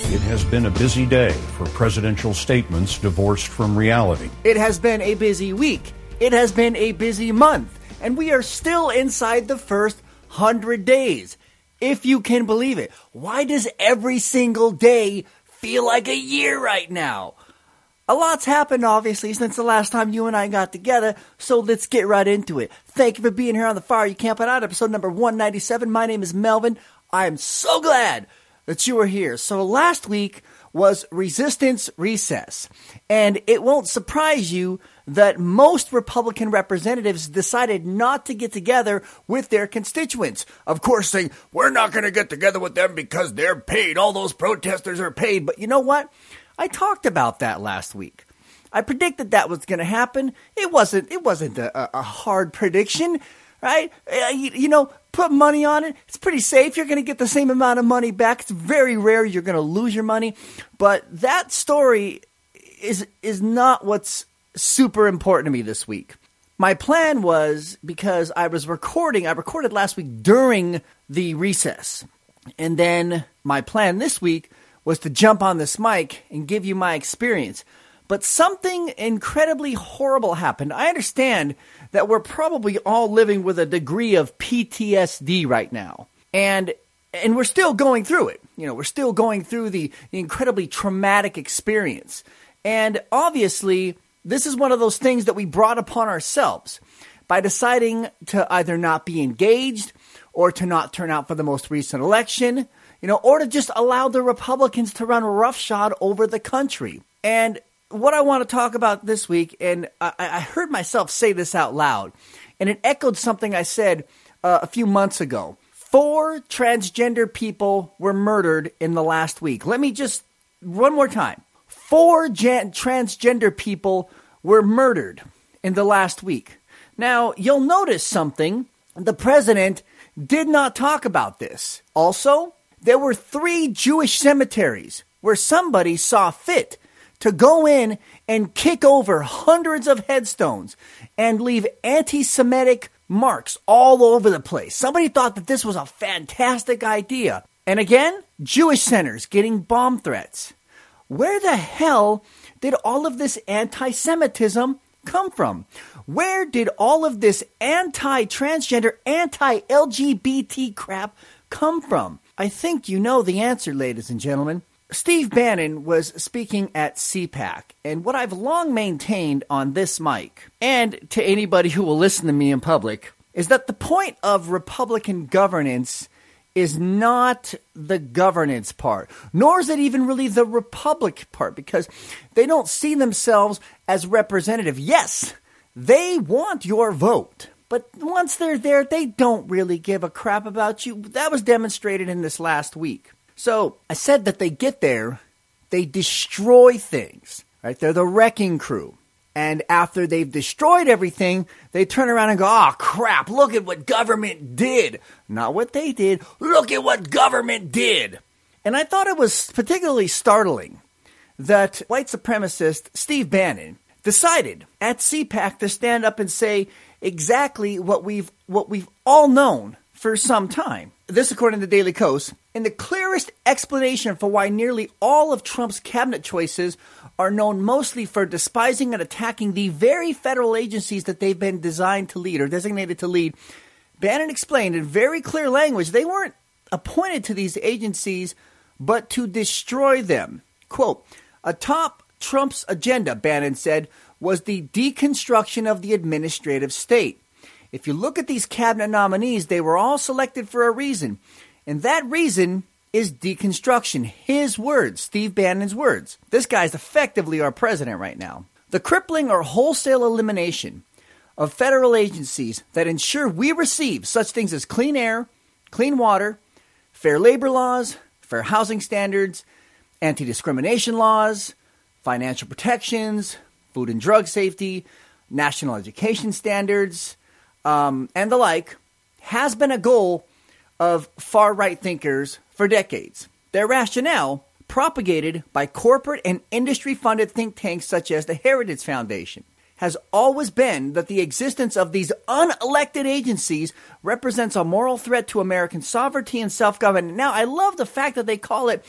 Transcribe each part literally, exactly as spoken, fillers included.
It has been a busy day for presidential statements divorced from reality. It has been a busy week. It has been a busy month. And we are still inside the first hundred days. If you can believe it. Why does every single day feel like a year right now? A lot's happened, obviously, since the last time you and I got together, so let's get right into it. Thank you for being here on The Fire You Can't Put Out, episode number one ninety-seven. My name is Melvin. I am so glad that you are here. So last week was Resistance Recess, and it won't surprise you that most Republican representatives decided not to get together with their constituents. Of course, saying, we're not going to get together with them because they're paid. All those protesters are paid. But you know what? I talked about that last week. I predicted that was going to happen. It wasn't, it wasn't a, a hard prediction, right? Uh, you, you know, put money on it. It's pretty safe. You're going to get the same amount of money back. It's very rare you're going to lose your money. But that story is is not what's super important to me this week. My plan was, because I was recording, I recorded last week during the recess. And then my plan this week was to jump on this mic and give you my experience. But something incredibly horrible happened. I understand that we're probably all living with a degree of P T S D right now. And and we're still going through it. You know, we're still going through the, the incredibly traumatic experience. And obviously, this is one of those things that we brought upon ourselves by deciding to either not be engaged or to not turn out for the most recent election, you know, or to just allow the Republicans to run roughshod over the country. And what I want to talk about this week, and I, I heard myself say this out loud, and it echoed something I said uh, a few months ago. Four transgender people were murdered in the last week. Let me just, one more time. Four gen- transgender people were murdered in the last week. Now, you'll notice something. The president did not talk about this. Also, there were three Jewish cemeteries where somebody saw fit to go in and kick over hundreds of headstones and leave anti-Semitic marks all over the place. Somebody thought that this was a fantastic idea. And again, Jewish centers getting bomb threats. Where the hell did all of this anti-Semitism come from? Where did all of this anti-transgender, anti-L G B T crap come from? I think you know the answer, ladies and gentlemen. Steve Bannon was speaking at C PAC, and what I've long maintained on this mic, and to anybody who will listen to me in public, is that the point of Republican governance is not the governance part, nor is it even really the Republic part, because they don't see themselves as representative. Yes, they want your vote, but once they're there, they don't really give a crap about you. That was demonstrated in this last week. So I said that they get there, they destroy things, right? They're the wrecking crew. And after they've destroyed everything, they turn around and go, oh, crap, look at what government did. Not what they did. Look at what government did. And I thought it was particularly startling that white supremacist Steve Bannon decided at C PAC to stand up and say exactly what we've what we've all known for some time. This, according to Daily Kos, in the clearest explanation for why nearly all of Trump's cabinet choices are known mostly for despising and attacking the very federal agencies that they've been designed to lead or designated to lead, Bannon explained in very clear language they weren't appointed to these agencies but to destroy them. Quote, atop Trump's agenda, Bannon said, was the deconstruction of the administrative state. If you look at these cabinet nominees, they were all selected for a reason. And that reason is deconstruction. His words, Steve Bannon's words. This guy's effectively our president right now. The crippling or wholesale elimination of federal agencies that ensure we receive such things as clean air, clean water, fair labor laws, fair housing standards, anti-discrimination laws, financial protections, food and drug safety, national education standards, Um, and the like, has been a goal of far-right thinkers for decades. Their rationale, propagated by corporate and industry-funded think tanks such as the Heritage Foundation, has always been that the existence of these unelected agencies represents a moral threat to American sovereignty and self-government. Now, I love the fact that they call it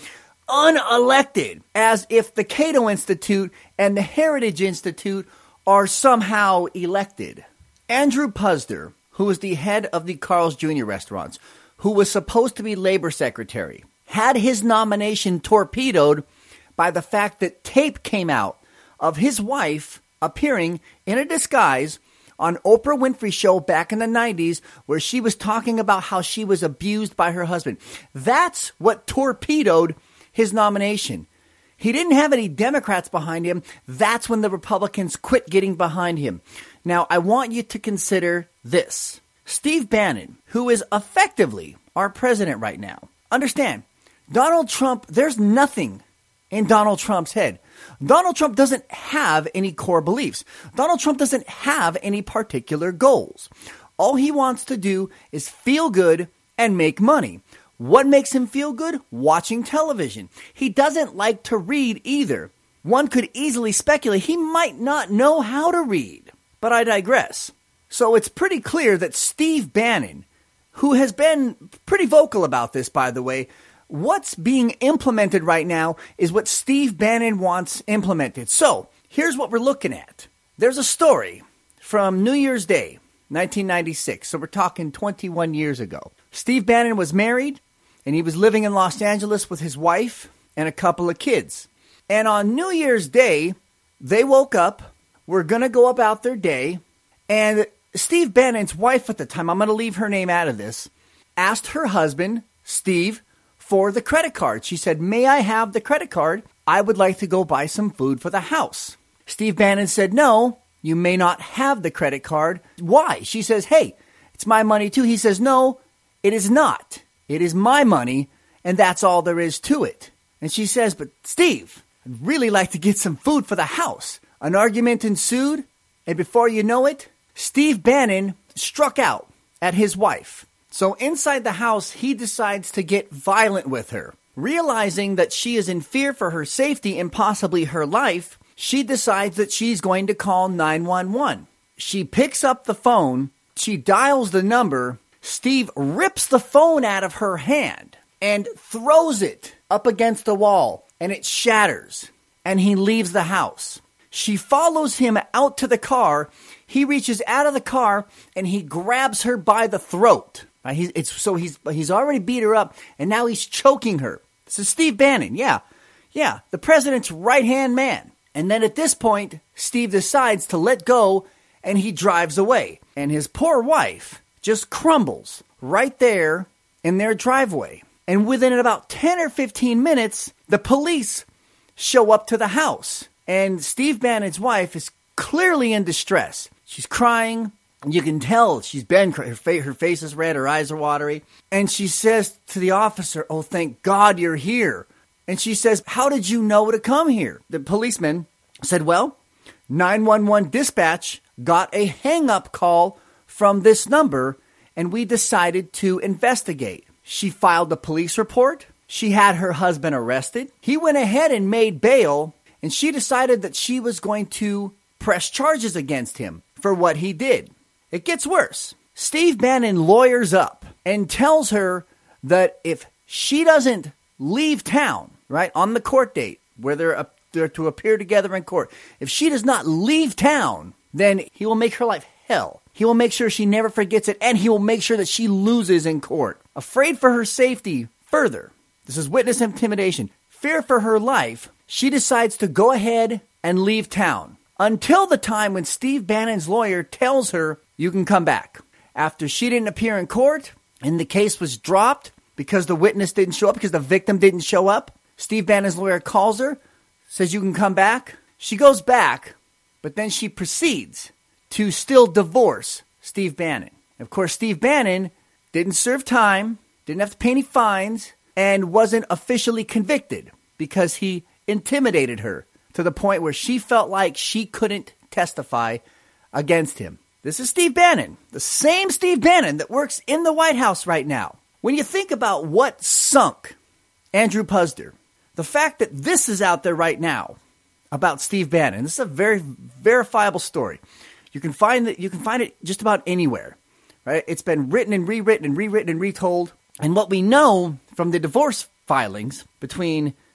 unelected, as if the Cato Institute and the Heritage Institute are somehow elected. Andrew Puzder, who was the head of the Carl's Junior restaurants, who was supposed to be labor secretary, had his nomination torpedoed by the fact that tape came out of his wife appearing in a disguise on Oprah Winfrey's show back in the nineties, where she was talking about how she was abused by her husband. That's what torpedoed his nomination. He didn't have any Democrats behind him. That's when the Republicans quit getting behind him. Now, I want you to consider this. Steve Bannon, who is effectively our president right now. Understand, Donald Trump, there's nothing in Donald Trump's head. Donald Trump doesn't have any core beliefs. Donald Trump doesn't have any particular goals. All he wants to do is feel good and make money. What makes him feel good? Watching television. He doesn't like to read either. One could easily speculate he might not know how to read. But I digress. So it's pretty clear that Steve Bannon, who has been pretty vocal about this, by the way, what's being implemented right now is what Steve Bannon wants implemented. So here's what we're looking at. There's a story from New Year's Day, nineteen ninety-six. So we're talking twenty-one years ago. Steve Bannon was married, and he was living in Los Angeles with his wife and a couple of kids. And on New Year's Day, they woke up, were going to go about their day, and Steve Bannon's wife at the time, I'm going to leave her name out of this, asked her husband, Steve, for the credit card. She said, "May I have the credit card? I would like to go buy some food for the house." Steve Bannon said, "No, you may not have the credit card." Why? She says, "Hey, it's my money too." He says, "No, it is not. It is my money, and that's all there is to it." And she says, "But Steve, I'd really like to get some food for the house." An argument ensued, and before you know it, Steve Bannon struck out at his wife. So inside the house, he decides to get violent with her. Realizing that she is in fear for her safety and possibly her life, she decides that she's going to call nine one one. She picks up the phone, she dials the number, Steve rips the phone out of her hand and throws it up against the wall, and it shatters, and he leaves the house. She follows him out to the car. He reaches out of the car, and he grabs her by the throat. Uh, he's, it's, so he's he's already beat her up, and now he's choking her. This is Steve Bannon, yeah. Yeah, the president's right-hand man. And then at this point, Steve decides to let go, and he drives away. And his poor wife just crumbles right there in their driveway. And within about ten or fifteen minutes, the police show up to the house. And Steve Bannon's wife is clearly in distress. She's crying. You can tell she's been, her, fa- her face is red, her eyes are watery. And she says to the officer, "Oh, thank God you're here." And she says, "How did you know to come here?" The policeman said, "Well, nine one one dispatch got a hang-up call from this number, and we decided to investigate." She filed a police report. She had her husband arrested. He went ahead and made bail, and she decided that she was going to press charges against him for what he did. It gets worse. Steve Bannon lawyers up and tells her that if she doesn't leave town, right, on the court date where they're, uh, they're to appear together in court, if she does not leave town, then he will make her life hell. He will make sure she never forgets it, and he will make sure that she loses in court. Afraid for her safety further, this is witness intimidation, fear for her life, she decides to go ahead and leave town until the time when Steve Bannon's lawyer tells her, "You can come back." After she didn't appear in court and the case was dropped because the witness didn't show up, because the victim didn't show up, Steve Bannon's lawyer calls her, says, "You can come back." She goes back, but then she proceeds to still divorce Steve Bannon. Of course, Steve Bannon didn't serve time, didn't have to pay any fines, and wasn't officially convicted because he intimidated her to the point where she felt like she couldn't testify against him. This is Steve Bannon, the same Steve Bannon that works in the White House right now. When you think about what sunk Andrew Puzder, the fact that this is out there right now about Steve Bannon, this is a very verifiable story. You can find it, you can find it just about anywhere, right? It's been written and rewritten and rewritten and retold. And what we know from the divorce filings between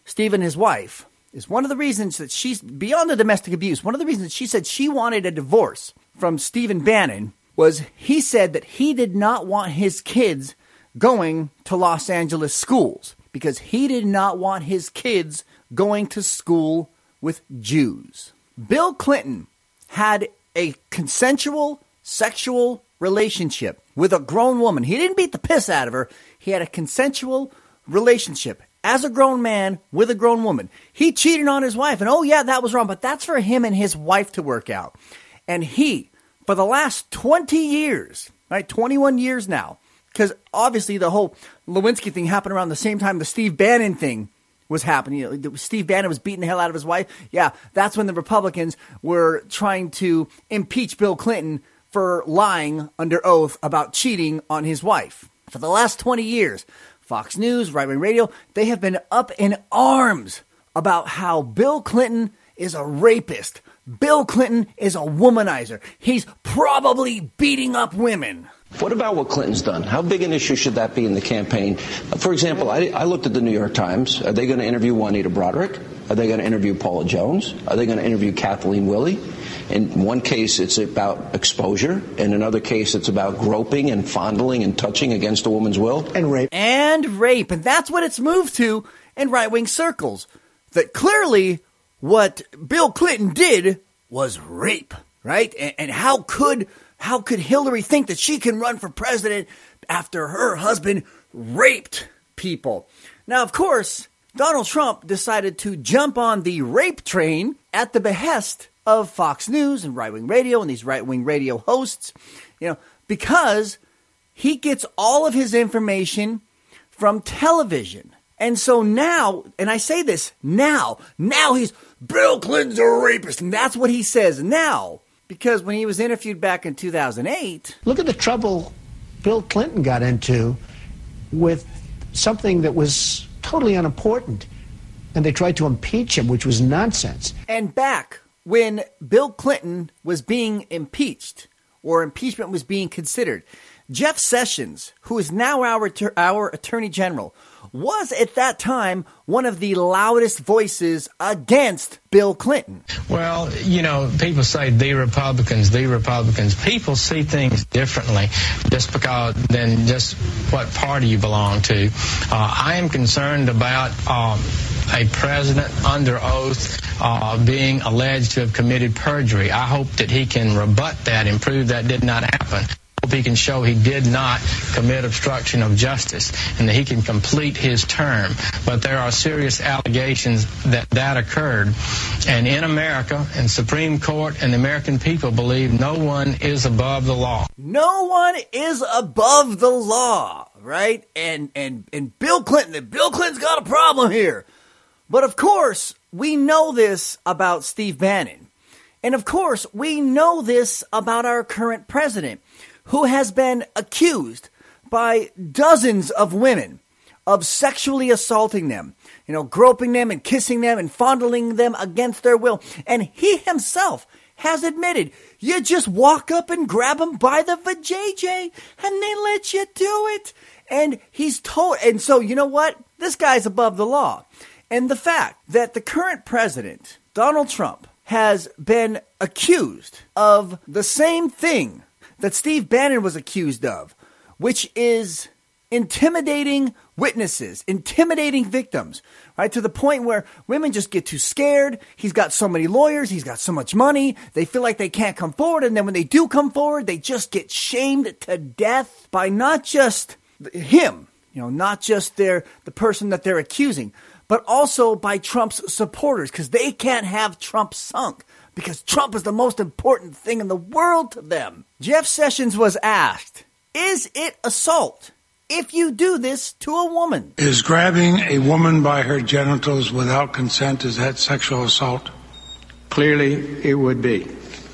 Steve and his wife, is one of the reasons that she's, beyond the domestic abuse, one of the reasons that she said she wanted a divorce from Stephen Bannon was he said that he did not want his kids going to Los Angeles schools because he did not want his kids going to school with Jews. Bill Clinton had a consensual sexual relationship with a grown woman. He didn't beat the piss out of her. He had a consensual relationship as a grown man with a grown woman. He cheated on his wife, and oh yeah, that was wrong, but that's for him and his wife to work out. And he, for the last twenty years, right, twenty-one years now, because obviously the whole Lewinsky thing happened around the same time the Steve Bannon thing was happening. You know, Steve Bannon was beating the hell out of his wife. Yeah, that's when the Republicans were trying to impeach Bill Clinton for lying under oath about cheating on his wife. For the last twenty years, Fox News, right-wing radio, they have been up in arms about how Bill Clinton is a rapist. Bill Clinton is a womanizer. He's probably beating up women. What about what Clinton's done? How big an issue should that be in the campaign? For example, I, I looked at the New York Times. Are they going to interview Juanita Broderick? Are they going to interview Paula Jones? Are they going to interview Kathleen Willey? In one case, it's about exposure. In another case, it's about groping and fondling and touching against a woman's will. And rape. And rape. And that's what it's moved to in right-wing circles. That clearly what Bill Clinton did was rape, right? And, and how could how could Hillary think that she can run for president after her husband raped people? Now, of course, Donald Trump decided to jump on the rape train at the behest of Fox News and right-wing radio and these right-wing radio hosts, you know, because he gets all of his information from television. And so now, and I say this now, now he's, Bill Clinton's a rapist, and that's what he says now. Because when he was interviewed back in two thousand eight... Look at the trouble Bill Clinton got into with something that was totally unimportant. And they tried to impeach him, which was nonsense. And back when Bill Clinton was being impeached, or impeachment was being considered, Jeff Sessions, who is now our, our Attorney General, was at that time one of the loudest voices against Bill Clinton. Well, you know, people say the Republicans, the Republicans. People see things differently just because than just what party you belong to. Uh, I am concerned about um, a president under oath uh, being alleged to have committed perjury. I hope that he can rebut that and prove that did not happen. Hope he can show he did not commit obstruction of justice and that he can complete his term. But there are serious allegations that that occurred. And in America, and Supreme Court and the American people believe no one is above the law. No one is above the law, right? And and and Bill Clinton, Bill Clinton's got a problem here. But of course, we know this about Steve Bannon. And of course, we know this about our current president, who has been accused by dozens of women of sexually assaulting them, you know, groping them and kissing them and fondling them against their will. And he himself has admitted, you just walk up and grab them by the vajayjay and they let you do it. And he's told, and so you know what? This guy's above the law. And the fact that the current president, Donald Trump, has been accused of the same thing that Steve Bannon was accused of, which is intimidating witnesses, intimidating victims, right? To the point where women just get too scared. He's got so many lawyers. He's got so much money. They feel like they can't come forward. And then when they do come forward, they just get shamed to death by not just him, you know, not just their, the person that they're accusing, but also by Trump's supporters, because they can't have Trump sunk. Because Trump is the most important thing in the world to them. Jeff Sessions was asked, is it assault if you do this to a woman? Is grabbing a woman by her genitals without consent, is that sexual assault? Clearly, it would be.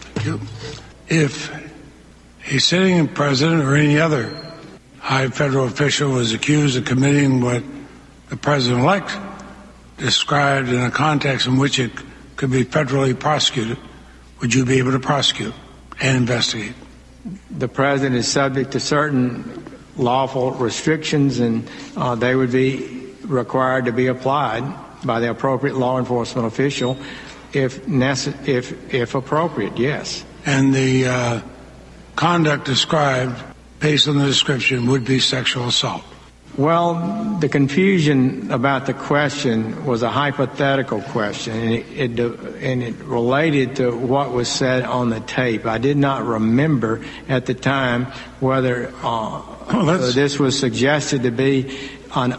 If a sitting president or any other high federal official was accused of committing what the president-elect described in a context in which it could be federally prosecuted, would you be able to prosecute and investigate? The president is subject to certain lawful restrictions, and uh, they would be required to be applied by the appropriate law enforcement official, if necess- if if appropriate. Yes. And the uh, conduct described, based on the description, would be sexual assault. Well, the confusion about the question was a hypothetical question, and it, it, and it related to what was said on the tape. I did not remember at the time whether uh, oh, this was suggested to be an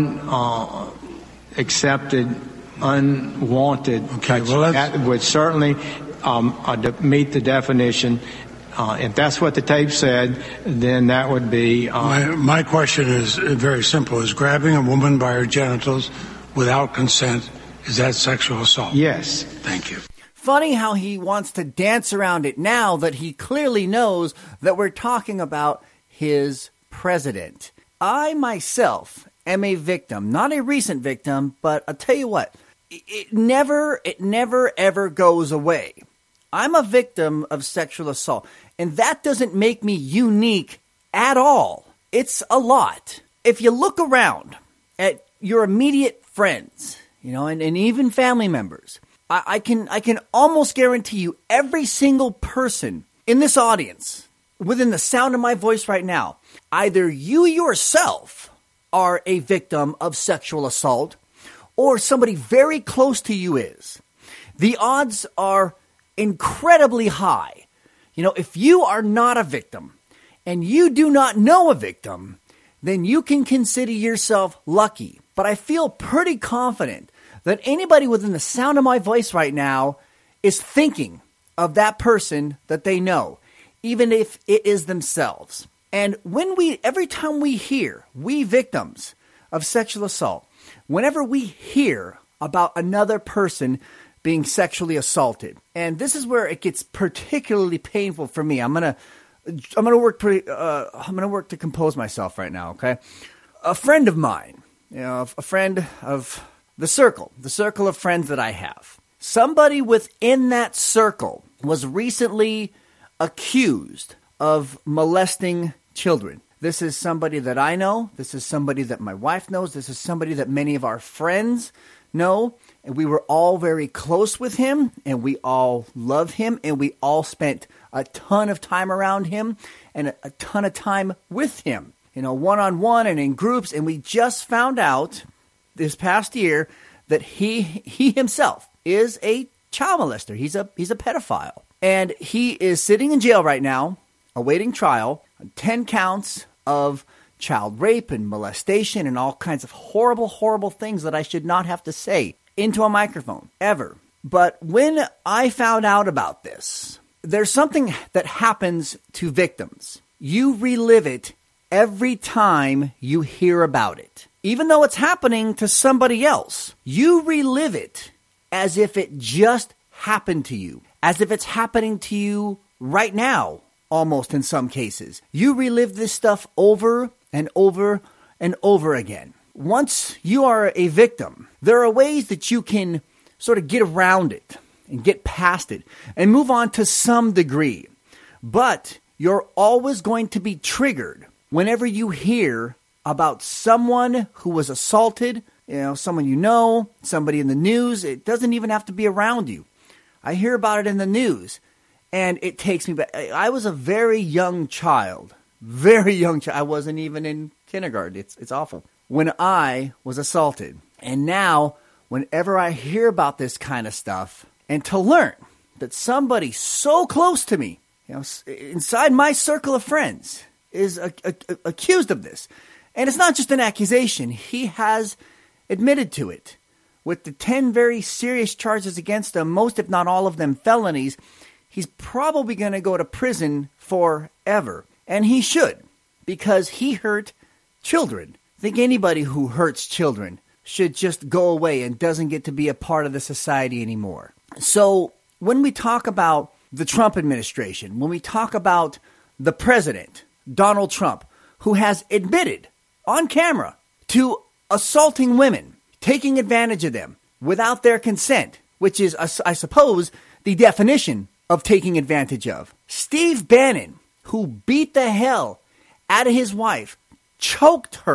unaccepted, uh, unwanted, okay, well, that would certainly um, uh, meet the definition. Uh, if that's what the tape said, then that would be... Uh, my, my question is very simple. Is grabbing a woman by her genitals without consent, is that sexual assault? Yes. Thank you. Funny how he wants to dance around it now that he clearly knows that we're talking about his president. I myself am a victim, not a recent victim, but I'll tell you what, it never, it never ever goes away. I'm a victim of sexual assault, and that doesn't make me unique at all. It's a lot. If you look around at your immediate friends, you know, and, and even family members, I, I can I can almost guarantee you every single person in this audience, within the sound of my voice right now, either you yourself are a victim of sexual assault or somebody very close to you is. The odds are incredibly high. You know, if you are not a victim and you do not know a victim, then you can consider yourself lucky. But I feel pretty confident that anybody within the sound of my voice right now is thinking of that person that they know, even if it is themselves. And when we, every time we hear, we victims of sexual assault, whenever we hear about another person being sexually assaulted, and this is where it gets particularly painful for me. I'm gonna, I'm gonna work pretty, uh, I'm gonna work to compose myself right now. Okay, a friend of mine, you know, a friend of the circle, the circle of friends that I have. Somebody within that circle was recently accused of molesting children. This is somebody that I know. This is somebody that my wife knows. This is somebody that many of our friends know. And we were all very close with him, and we all love him, and we all spent a ton of time around him and a, a ton of time with him, you know, one-on-one and in groups. And we just found out this past year that he he himself is a child molester. He's a he's a pedophile. And he is sitting in jail right now, awaiting trial on ten counts of child rape and molestation and all kinds of horrible, horrible things that I should not have to say into a microphone, ever. But when I found out about this, there's something that happens to victims. You relive it every time you hear about it. Even though it's happening to somebody else, you relive it as if it just happened to you, as if it's happening to you right now, almost in some cases. You relive this stuff over and over and over again. Once you are a victim, there are ways that you can sort of get around it and get past it and move on to some degree. But you're always going to be triggered whenever you hear about someone who was assaulted, you know, someone you know, somebody in the news. It doesn't even have to be around you. I hear about it in the news, and it takes me back. I was a very young child, very young child. I wasn't even in kindergarten. It's it's awful. When I was assaulted. And now, whenever I hear about this kind of stuff, and to learn that somebody so close to me, you know, inside my circle of friends, is a, a, a, accused of this. And it's not just an accusation. He has admitted to it. With the ten very serious charges against him, most if not all of them felonies, he's probably going to go to prison forever. And he should, because he hurt children. I think anybody who hurts children should just go away and doesn't get to be a part of the society anymore. So when we talk about the Trump administration, when we talk about the president, Donald Trump, who has admitted on camera to assaulting women, taking advantage of them without their consent, which is, I suppose, the definition of taking advantage of. Steve Bannon, who beat the hell out of his wife, choked her,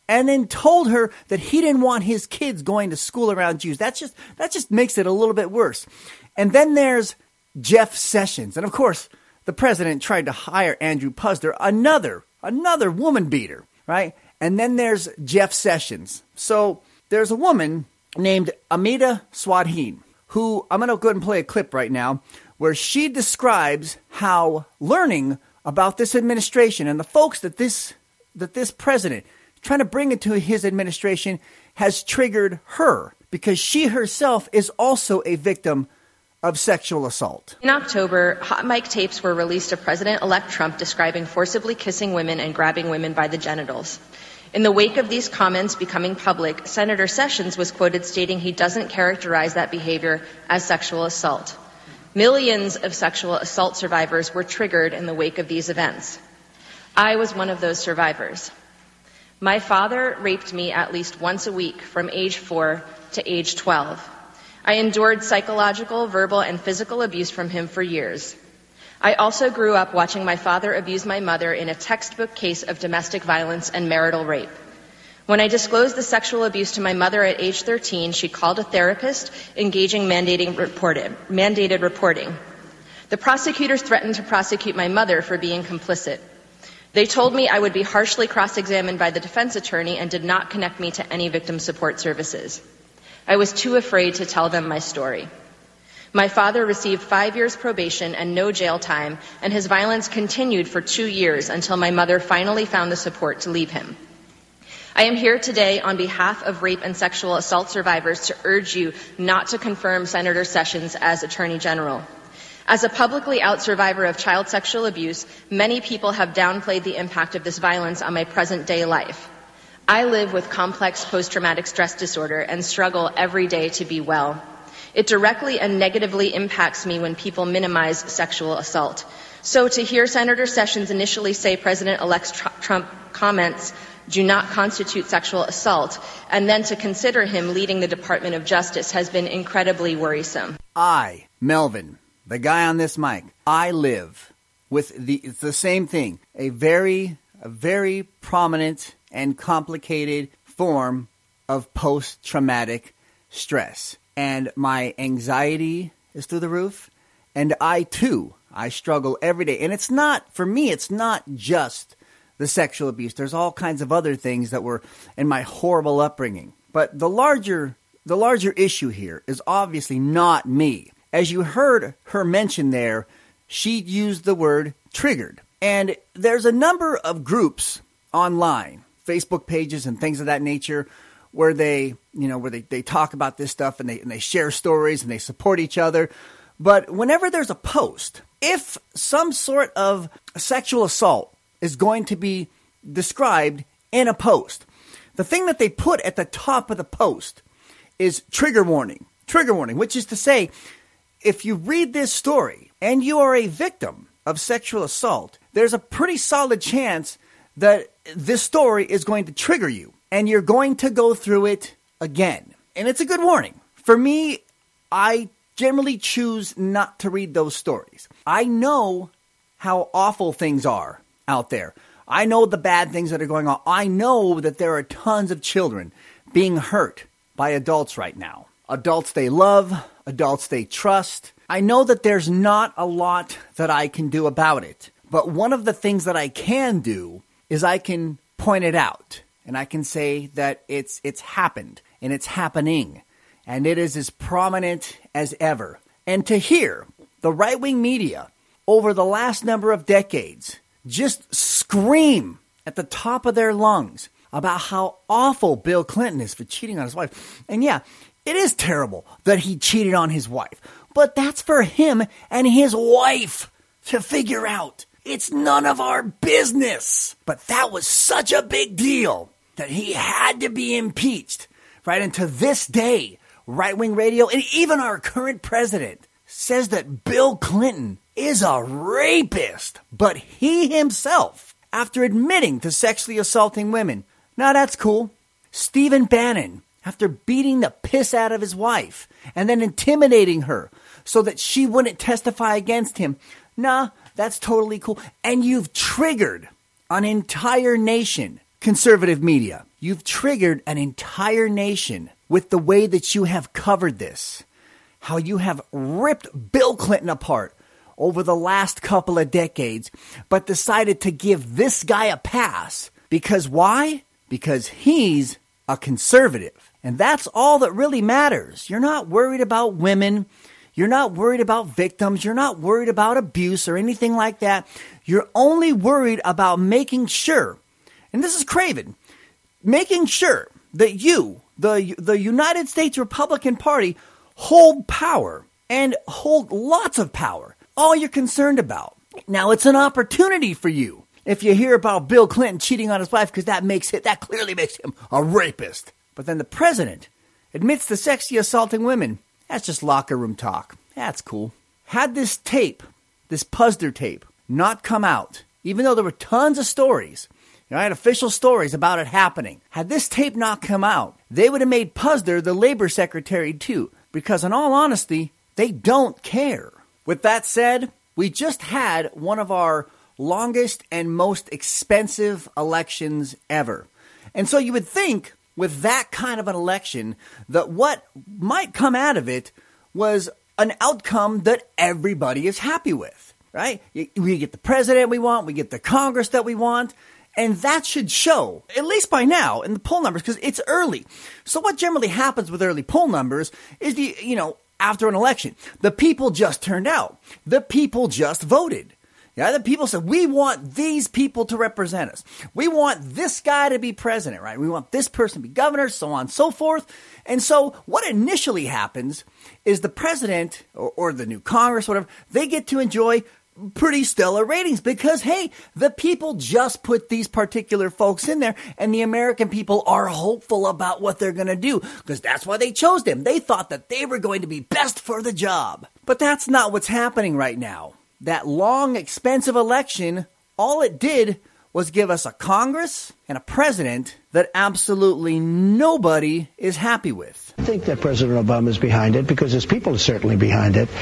and then told her that he didn't want his kids going to school around Jews. That's just, that just makes it a little bit worse. And then there's Jeff Sessions. And of course, the president tried to hire Andrew Puzder, another, another woman beater, right? And then there's Jeff Sessions. So there's a woman named Amita Swadhin, who I'm going to go ahead and play a clip right now, where she describes how learning about this administration and the folks that this that this president is trying to bring into his administration has triggered her, because she herself is also a victim of sexual assault. In October, hot mic tapes were released of President-elect Trump describing forcibly kissing women and grabbing women by the genitals. In the wake of these comments becoming public, Senator Sessions was quoted stating he doesn't characterize that behavior as sexual assault. Millions of sexual assault survivors were triggered in the wake of these events. I was one of those survivors. My father raped me at least once a week from age four to age twelve. I endured psychological, verbal, and physical abuse from him for years. I also grew up watching my father abuse my mother in a textbook case of domestic violence and marital rape. When I disclosed the sexual abuse to my mother at age thirteen, she called a therapist, engaging mandating reported, mandated reporting. The prosecutors threatened to prosecute my mother for being complicit. They told me I would be harshly cross-examined by the defense attorney and did not connect me to any victim support services. I was too afraid to tell them my story. My father received five years probation and no jail time, and his violence continued for two years until my mother finally found the support to leave him. I am here today on behalf of rape and sexual assault survivors to urge you not to confirm Senator Sessions as Attorney General. As a publicly out survivor of child sexual abuse, many people have downplayed the impact of this violence on my present-day life. I live with complex post-traumatic stress disorder and struggle every day to be well. It directly and negatively impacts me when people minimize sexual assault. So to hear Senator Sessions initially say President-elect Trump comments do not constitute sexual assault, and then to consider him leading the Department of Justice has been incredibly worrisome. I, Melvin, the guy on this mic, I live with the it's the same thing, a very, a very prominent and complicated form of post-traumatic stress. And my anxiety is through the roof. And I, too, I struggle every day. And it's not, for me, it's not just the sexual abuse. There's all kinds of other things that were in my horrible upbringing. But the larger, the larger issue here is obviously not me. As you heard her mention there, she used the word triggered. And there's a number of groups online, Facebook pages and things of that nature, where they, you know, where they, they talk about this stuff and they and they share stories and they support each other. But whenever there's a post, if some sort of sexual assault is going to be described in a post, the thing that they put at the top of the post is trigger warning. Trigger warning, which is to say, if you read this story and you are a victim of sexual assault, there's a pretty solid chance that this story is going to trigger you and you're going to go through it again. And it's a good warning. For me, I generally choose not to read those stories. I know how awful things are out there. I know the bad things that are going on. I know that there are tons of children being hurt by adults right now. Adults they love, adults they trust. I know that there's not a lot that I can do about it. But one of the things that I can do is I can point it out. And I can say that it's it's happened and it's happening. And it is as prominent as ever. And to hear the right-wing media over the last number of decades just scream at the top of their lungs about how awful Bill Clinton is for cheating on his wife. And yeah, it is terrible that he cheated on his wife. But that's for him and his wife to figure out. It's none of our business. But that was such a big deal that he had to be impeached. Right? And to this day, right-wing radio and even our current president says that Bill Clinton is a rapist. But he himself, after admitting to sexually assaulting women, now that's cool. Stephen Bannon, after beating the piss out of his wife and then intimidating her so that she wouldn't testify against him, nah, that's totally cool. And you've triggered an entire nation, conservative media. You've triggered an entire nation with the way that you have covered this. How you have ripped Bill Clinton apart over the last couple of decades, but decided to give this guy a pass. Because why? Because he's a conservative. And that's all that really matters. You're not worried about women. You're not worried about victims. You're not worried about abuse or anything like that. You're only worried about making sure, and this is Craven, making sure that you, the, the United States Republican Party, hold power and hold lots of power. All you're concerned about. Now, it's an opportunity for you if you hear about Bill Clinton cheating on his wife, because that makes it, that clearly makes him a rapist. But then the president admits to sexually assaulting women. That's just locker room talk. That's cool. Had this tape, this Puzder tape, not come out, even though there were tons of stories, you know, I had official stories about it happening. Had this tape not come out, they would have made Puzder the labor secretary too, because in all honesty, they don't care. With that said, we just had one of our longest and most expensive elections ever. And so you would think with that kind of an election that what might come out of it was an outcome that everybody is happy with, right? We get the president we want, we get the Congress that we want, and that should show, at least by now, in the poll numbers, because it's early. So what generally happens with early poll numbers is, the you know, after an election, the people just turned out. The people just voted. Yeah, the people said, we want these people to represent us. We want this guy to be president, right? We want this person to be governor, so on and so forth. And so what initially happens is the president or, or the new Congress, whatever, they get to enjoy pretty stellar ratings because, hey, the people just put these particular folks in there and the American people are hopeful about what they're going to do because that's why they chose them. They thought that they were going to be best for the job. But that's not what's happening right now. That long, expensive election, all it did was give us a Congress and a president that absolutely nobody is happy with. I think that President Obama is behind it because his people are certainly behind it.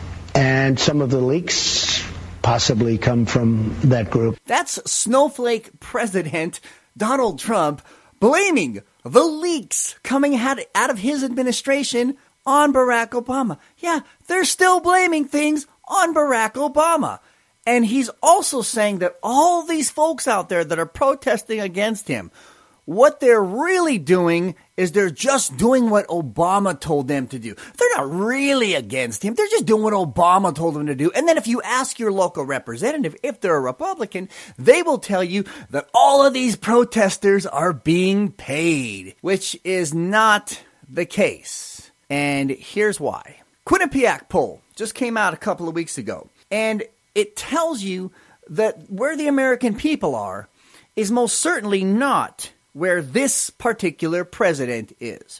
And some of the leaks possibly come from that group. That's snowflake President Donald Trump blaming the leaks coming out of his administration on Barack Obama. Yeah, they're still blaming things on Barack Obama. And he's also saying that all these folks out there that are protesting against him, what they're really doing is they're just doing what Obama told them to do. They're not really against him. They're just doing what Obama told them to do. And then if you ask your local representative, if they're a Republican, they will tell you that all of these protesters are being paid, which is not the case. And here's why. Quinnipiac poll just came out a couple of weeks ago, and it tells you that where the American people are is most certainly not where this particular president is.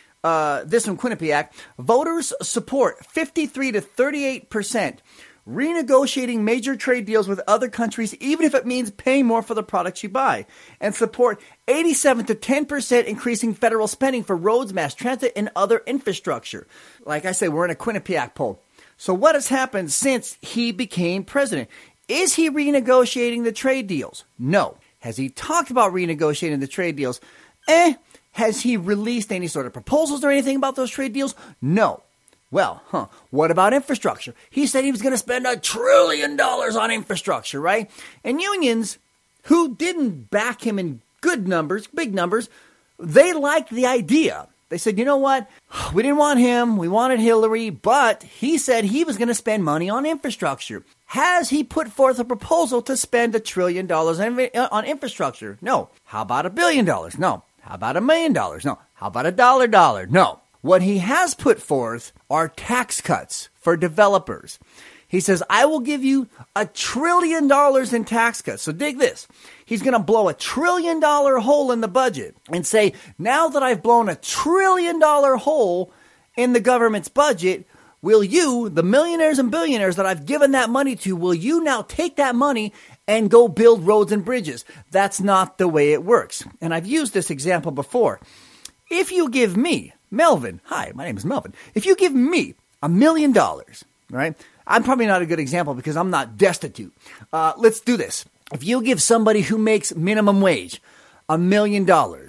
Uh, this from Quinnipiac, voters support fifty-three to thirty-eight percent renegotiating major trade deals with other countries, even if it means paying more for the products you buy, and support eighty-seven to ten percent increasing federal spending for roads, mass transit, and other infrastructure. Like I said, we're in a Quinnipiac poll. So what has happened since he became president? Is he renegotiating the trade deals? No. Has he talked about renegotiating the trade deals? Eh. Has he released any sort of proposals or anything about those trade deals? No. Well, huh, what about infrastructure? He said he was going to spend a trillion dollars on infrastructure, right? And unions who didn't back him in good numbers, big numbers, they liked the idea. They said, you know what? We didn't want him. We wanted Hillary, but he said he was going to spend money on infrastructure. Has he put forth a proposal to spend a trillion dollars on infrastructure? No. How about a billion dollars? No. How about a million dollars? No. How about a dollar dollar? No. What he has put forth are tax cuts for developers. He says, I will give you a trillion dollars in tax cuts. So dig this. He's going to blow a trillion dollar hole in the budget and say, now that I've blown a trillion dollar hole in the government's budget, will you, the millionaires and billionaires that I've given that money to, will you now take that money and go build roads and bridges? That's not the way it works. And I've used this example before. If you give me, Melvin, hi, my name is Melvin. If you give me a million dollars, right? I'm probably not a good example because I'm not destitute. Uh, let's do this. If you give somebody who makes minimum wage a million dollars,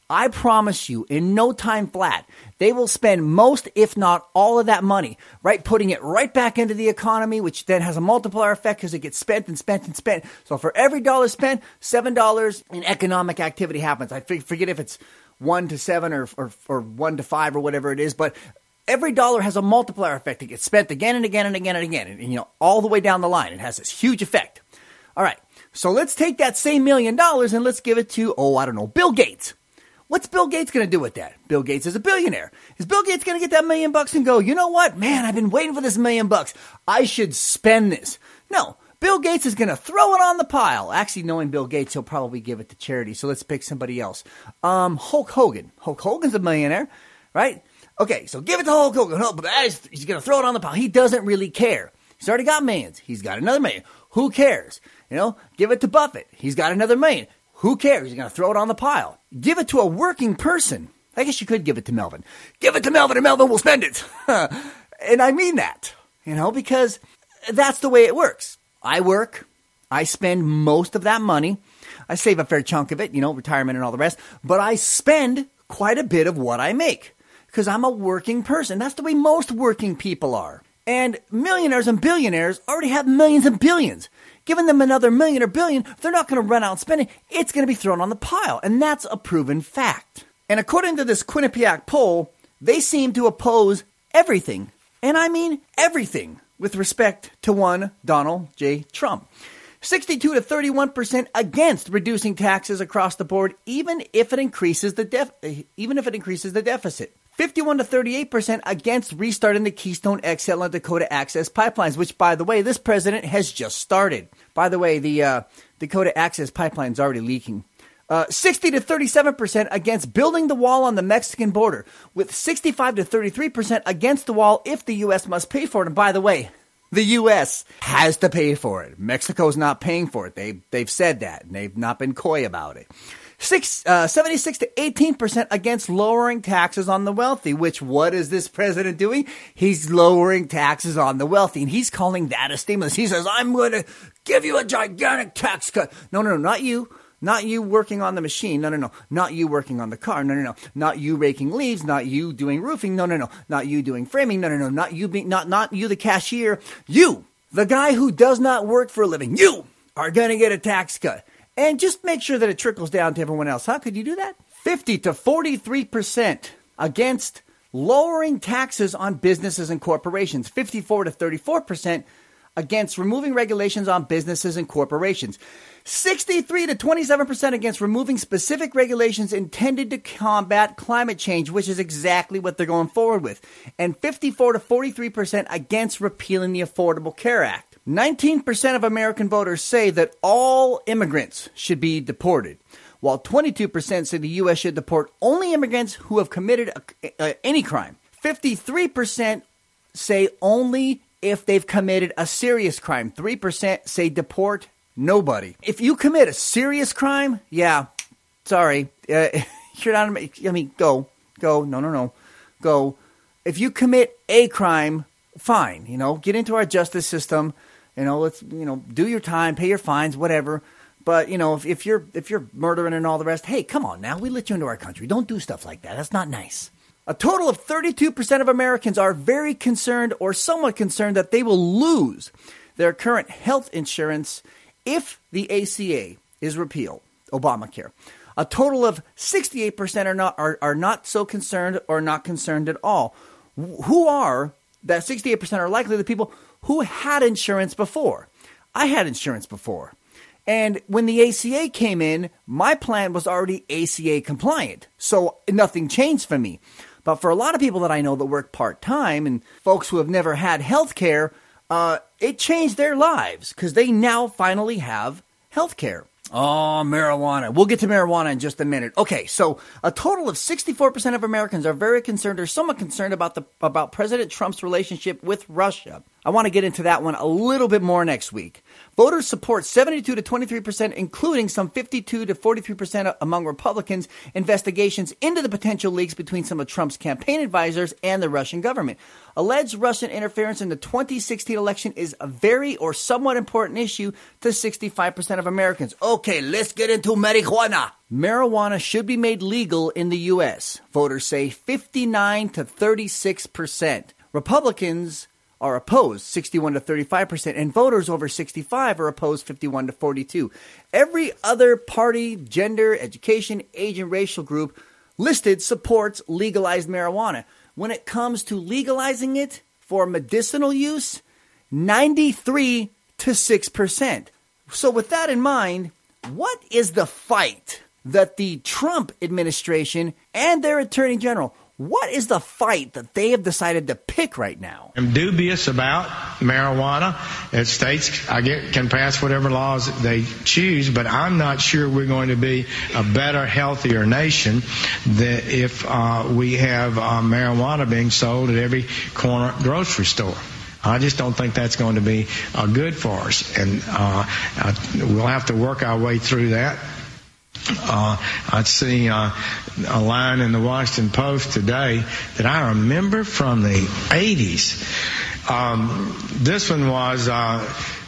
I promise you, in no time flat, they will spend most, if not all of that money, right? Putting it right back into the economy, which then has a multiplier effect because it gets spent and spent and spent. So for every dollar spent, seven dollars in economic activity happens. I forget if it's one to seven or, or, or one to five or whatever it is, but every dollar has a multiplier effect. It gets spent again and again and again and again. And, and, you know, all the way down the line, it has this huge effect. All right. So let's take that same million dollars and let's give it to, oh, I don't know, Bill Gates. What's Bill Gates going to do with that? Bill Gates is a billionaire. Is Bill Gates going to get that million bucks and go, you know what? Man, I've been waiting for this million bucks. I should spend this. No, Bill Gates is going to throw it on the pile. Actually, knowing Bill Gates, he'll probably give it to charity. So let's pick somebody else. Um, Hulk Hogan. Hulk Hogan's a millionaire, right? Okay, so give it to Hulk Hogan. No, but he's going to throw it on the pile. He doesn't really care. He's already got millions. He's got another million. Who cares? You know, give it to Buffett. He's got another million. Who cares? He's going to throw it on the pile. Give it to a working person. I guess you could give it to Melvin. Give it to Melvin and Melvin will spend it. And I mean that, you know, because that's the way it works. I work. I spend most of that money. I save a fair chunk of it, you know, retirement and all the rest. But I spend quite a bit of what I make because I'm a working person. That's the way most working people are. And millionaires and billionaires already have millions and billions. Giving them another million or billion, they're not going to run out spending. It's going to be thrown on the pile. And that's a proven fact. And according to this Quinnipiac poll, they seem to oppose everything. And I mean everything with respect to one Donald J. Trump. sixty-two to thirty-one percent against reducing taxes across the board, even if it increases the def- even if it increases the deficit. fifty-one to thirty-eight percent against restarting the Keystone X L and Dakota Access pipelines, which, by the way, this president has just started. By the way, the uh, Dakota Access pipeline is already leaking. Uh, sixty to thirty-seven percent against building the wall on the Mexican border, with sixty-five to thirty-three percent against the wall if the U S must pay for it. And by the way, the U S has to pay for it. Mexico's not paying for it. They, they've said that, and they've not been coy about it. Six, uh, seventy-six to eighteen percent against lowering taxes on the wealthy, which what is this president doing? He's lowering taxes on the wealthy, and he's calling that a stimulus. He says, I'm going to give you a gigantic tax cut. No, no, no, not you. Not you working on the machine. No, no, no. Not you working on the car. No, no, no. Not you raking leaves. Not you doing roofing. No, no, no. Not you doing framing. No, no, no. Not you being, not, not you, the cashier. You, the guy who does not work for a living. You are going to get a tax cut. And just make sure that it trickles down to everyone else. How could you do that? fifty to forty-three percent against lowering taxes on businesses and corporations. fifty-four to thirty-four percent against removing regulations on businesses and corporations. sixty-three to twenty-seven percent against removing specific regulations intended to combat climate change, which is exactly what they're going forward with. And fifty-four to forty-three percent against repealing the Affordable Care Act. nineteen percent of American voters say that all immigrants should be deported, while twenty-two percent say the U S should deport only immigrants who have committed a, uh, any crime. fifty-three percent say only if they've committed a serious crime. three percent say deport nobody. If you commit a serious crime, yeah, sorry. Uh, you're not, I mean, go, go, no, no, no, go. If you commit a crime, fine, you know, get into our justice system, you know, let's, you know, do your time, pay your fines, whatever. But, you know, if, if you're if you're murdering and all the rest, hey, come on now, we let you into our country. Don't do stuff like that. That's not nice. A total of thirty-two percent of Americans are very concerned or somewhat concerned that they will lose their current health insurance if the A C A is repealed, Obamacare. A total of sixty-eight percent are not are, are not so concerned or not concerned at all. Who are, that sixty-eight percent are likely the people who had insurance before. I had insurance before. And when the A C A came in, my plan was already A C A compliant. So nothing changed for me. But for a lot of people that I know that work part-time and folks who have never had health care, uh, it changed their lives because they now finally have health care. Oh, marijuana. We'll get to marijuana in just a minute. Okay, so a total of sixty-four percent of Americans are very concerned or somewhat concerned about the about President Trump's relationship with Russia. I want to get into that one a little bit more next week. Voters support seventy-two to twenty-three percent, including some fifty-two to forty-three percent among Republicans, investigations into the potential leaks between some of Trump's campaign advisors and the Russian government. Alleged Russian interference in the twenty sixteen election is a very or somewhat important issue to sixty-five percent of Americans. Okay, let's get into marijuana. Marijuana should be made legal in the U S. Voters say fifty-nine to thirty-six percent. Republicans are opposed sixty-one to thirty-five percent, and voters over sixty-five are opposed fifty-one to forty-two. Every other party, gender, education, age, and racial group listed supports legalized marijuana. When it comes to legalizing it for medicinal use, ninety-three to six percent. So with that in mind, what is the fight that the Trump administration and their attorney general, what is the fight that they have decided to pick right now? I'm dubious about marijuana. It states I get, can pass whatever laws they choose, but I'm not sure we're going to be a better, healthier nation that if uh, we have uh, marijuana being sold at every corner grocery store. I just don't think that's going to be uh, good for us, and uh, uh, we'll have to work our way through that. Uh, I see uh, a line in the Washington Post today that I remember from the eighties. Um, this one was, uh,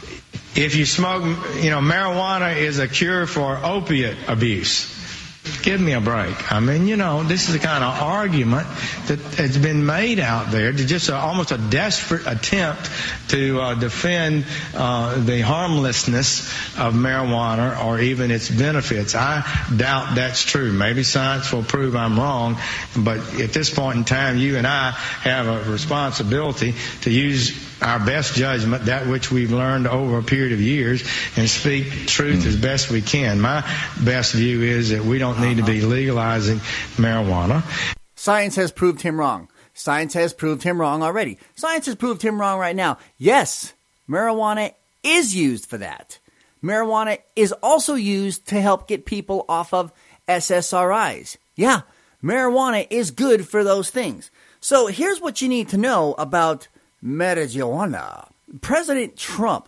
if you smoke, you know, marijuana is a cure for opiate abuse. Give me a break. I mean, you know, this is the kind of argument that has been made out there to just a, almost a desperate attempt to uh, defend uh, the harmlessness of marijuana or even its benefits. I doubt that's true. Maybe science will prove I'm wrong, but at this point in time, you and I have a responsibility to use our best judgment, that which we've learned over a period of years, and speak truth as best we can. My best view is that we don't need to be legalizing marijuana. Science has proved him wrong. Science has proved him wrong already. Science has proved him wrong right now. Yes, marijuana is used for that. Marijuana is also used to help get people off of S S R Is. Yeah, marijuana is good for those things. So here's what you need to know about marijuana. President Trump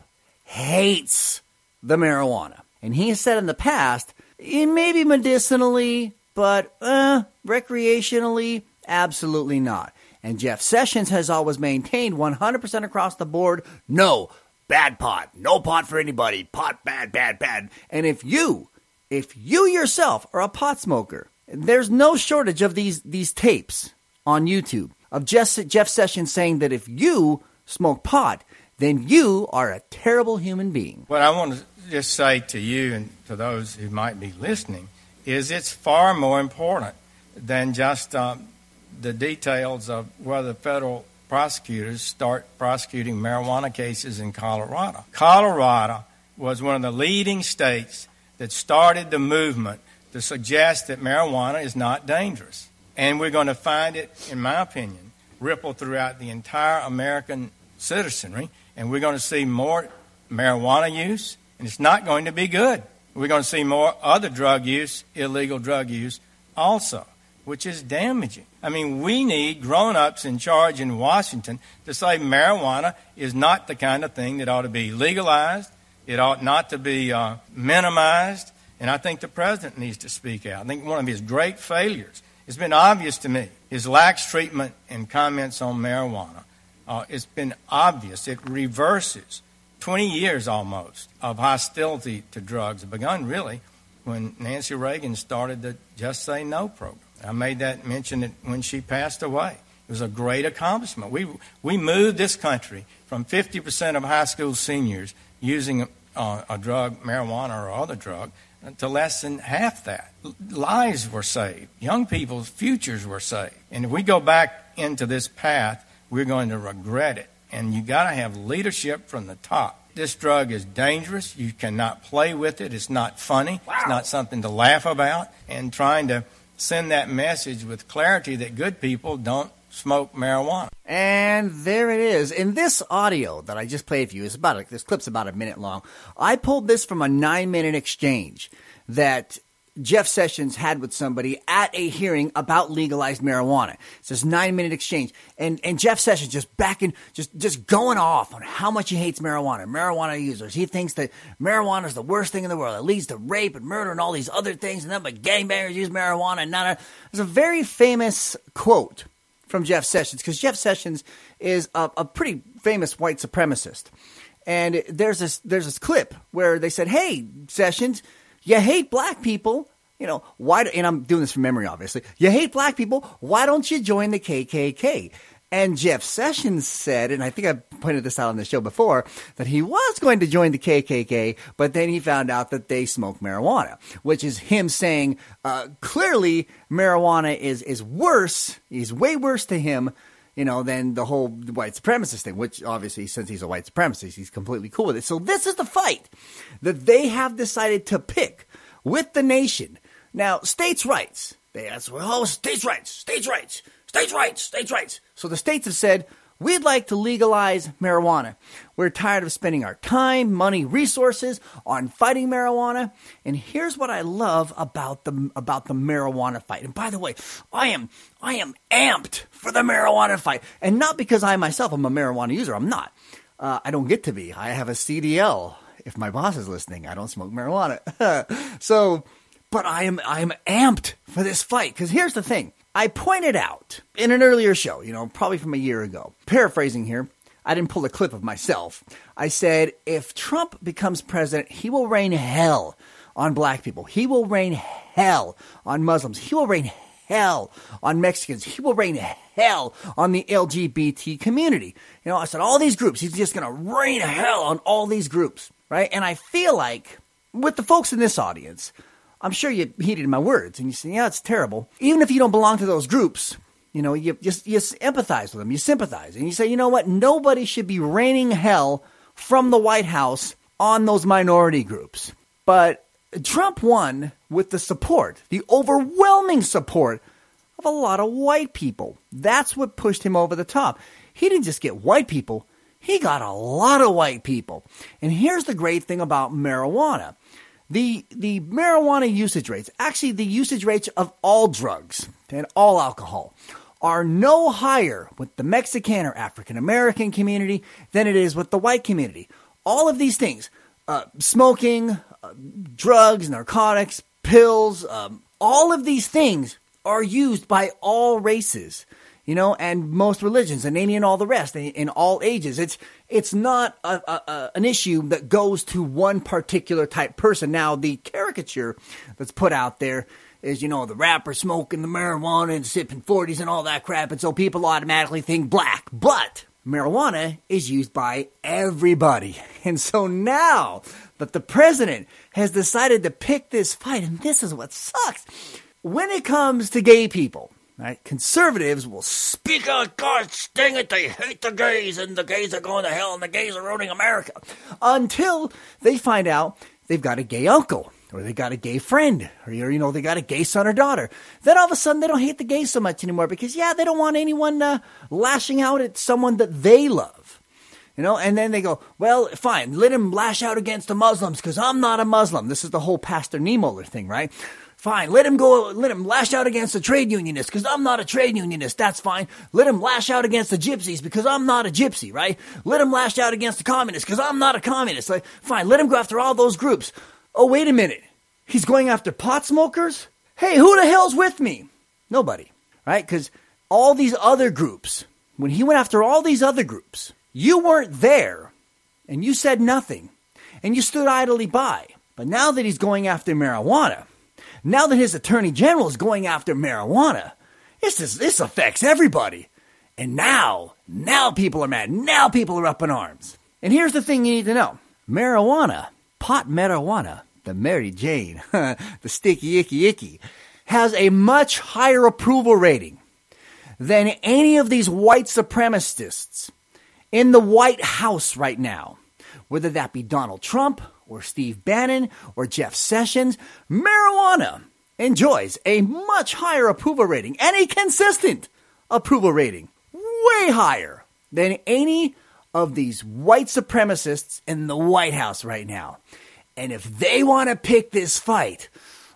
hates the marijuana. And he has said in the past, it may be medicinally, but uh, recreationally, absolutely not. And Jeff Sessions has always maintained one hundred percent across the board, no, bad pot, no pot for anybody, pot bad, bad, bad. And if you, if you yourself are a pot smoker, there's no shortage of these, these tapes on YouTube of Jeff, Jeff Sessions saying that if you smoke pot, then you are a terrible human being. What I want to just say to you and to those who might be listening is it's far more important than just um, the details of whether federal prosecutors start prosecuting marijuana cases in Colorado. Colorado was one of the leading states that started the movement to suggest that marijuana is not dangerous. And we're going to find it, in my opinion, ripple throughout the entire American citizenry, and we're going to see more marijuana use, and it's not going to be good. We're going to see more other drug use, illegal drug use also, which is damaging. I mean, we need grown-ups in charge in Washington to say marijuana is not the kind of thing that ought to be legalized. It ought not to be uh, minimized, and I think the president needs to speak out. I think one of his great failures, it's been obvious to me, his lax treatment and comments on marijuana. Uh, it's been obvious. It reverses twenty years almost of hostility to drugs. It begun really when Nancy Reagan started the Just Say No program. I made that mention when she passed away. It was a great accomplishment. We we moved this country from fifty percent of high school seniors using a, a drug, marijuana or other drug, to less than half that. Lives were saved. Young people's futures were saved. And if we go back into this path, we're going to regret it. And you got to have leadership from the top. This drug is dangerous. You cannot play with it. It's not funny. Wow. It's not something to laugh about. And trying to send that message with clarity that good people don't smoke marijuana. And there it is. In this audio that I just played for you, is about a, this clip's about a minute long. I pulled this from a nine-minute exchange that Jeff Sessions had with somebody at a hearing about legalized marijuana. It's this nine-minute exchange. And and Jeff Sessions just backing, just, just going off on how much he hates marijuana, marijuana users. He thinks that marijuana is the worst thing in the world. It leads to rape and murder and all these other things. And then but gangbangers use marijuana. And none of, there's a very famous quote from Jeff Sessions, because Jeff Sessions is a, a pretty famous white supremacist. And there's this there's this clip where they said, hey, Sessions, you hate black people, you know, why, do, and I'm doing this from memory, obviously. You hate black people, why don't you join the K K K? And Jeff Sessions said, and I think I pointed this out on the show before, that he was going to join the K K K, but then he found out that they smoke marijuana, which is him saying, uh, clearly marijuana is, is worse, is way worse to him, you know, than the whole white supremacist thing, which obviously, since he's a white supremacist, he's completely cool with it. So this is the fight that they have decided to pick with the nation. Now, states' rights. They ask, well, states' rights, states' rights, states' rights, states' rights. So the states have said, we'd like to legalize marijuana. We're tired of spending our time, money, resources on fighting marijuana. And here's what I love about the about the marijuana fight. And by the way, I am I am amped for the marijuana fight. And not because I myself am a marijuana user. I'm not. Uh, I don't get to be. I have a C D L. If my boss is listening, I don't smoke marijuana. so, but I am I am amped for this fight. Because here's the thing. I pointed out in an earlier show, you know, probably from a year ago, paraphrasing here, I didn't pull a clip of myself. I said, if Trump becomes president, he will rain hell on black people. He will rain hell on Muslims. He will rain hell on Mexicans. He will rain hell on the L G B T community. You know, I said, all these groups, he's just going to rain hell on all these groups, right? And I feel like with the folks in this audience, I'm sure you heeded my words, and you say, yeah, it's terrible. Even if you don't belong to those groups, you know, you just you empathize with them, you sympathize, and you say, you know what, nobody should be raining hell from the White House on those minority groups. But Trump won with the support, the overwhelming support of a lot of white people. That's what pushed him over the top. He didn't just get white people, he got a lot of white people. And here's the great thing about marijuana. The the marijuana usage rates, actually the usage rates of all drugs and all alcohol, are no higher with the Mexican or African American community than it is with the white community. All of these things, uh, smoking, uh, drugs, narcotics, pills, um, all of these things are used by all races. You know, and most religions, and any and all the rest, in, in all ages. It's it's not a, a, a, an issue that goes to one particular type person. Now, the caricature that's put out there is, you know, the rapper smoking the marijuana and sipping forties and all that crap, and so people automatically think black. But marijuana is used by everybody. And so now that the president has decided to pick this fight, and this is what sucks, when it comes to gay people, right? Conservatives will speak out, God, dang it, they hate the gays, and the gays are going to hell, and the gays are ruining America. Until they find out they've got a gay uncle, or they got a gay friend, or, you know, they got a gay son or daughter. Then all of a sudden they don't hate the gays so much anymore because, yeah, they don't want anyone uh, lashing out at someone that they love. You know, and then they go, well, fine, let him lash out against the Muslims because I'm not a Muslim. This is the whole Pastor Niemöller thing, right? Fine, let him go, let him lash out against the trade unionists because I'm not a trade unionist. That's fine. Let him lash out against the gypsies because I'm not a gypsy, right? Let him lash out against the communists because I'm not a communist. Like, fine, let him go after all those groups. Oh, wait a minute. He's going after pot smokers? Hey, who the hell's with me? Nobody, right? Because all these other groups, when he went after all these other groups, you weren't there and you said nothing and you stood idly by. But now that he's going after marijuana, now that his attorney general is going after marijuana, this is, this affects everybody. And now, now people are mad. Now people are up in arms. And here's the thing you need to know. Marijuana, pot marijuana, the Mary Jane, the sticky icky icky, has a much higher approval rating than any of these white supremacists in the White House right now. Whether that be Donald Trump, or Steve Bannon, or Jeff Sessions, marijuana enjoys a much higher approval rating and a consistent approval rating, way higher than any of these white supremacists in the White House right now. And if they want to pick this fight,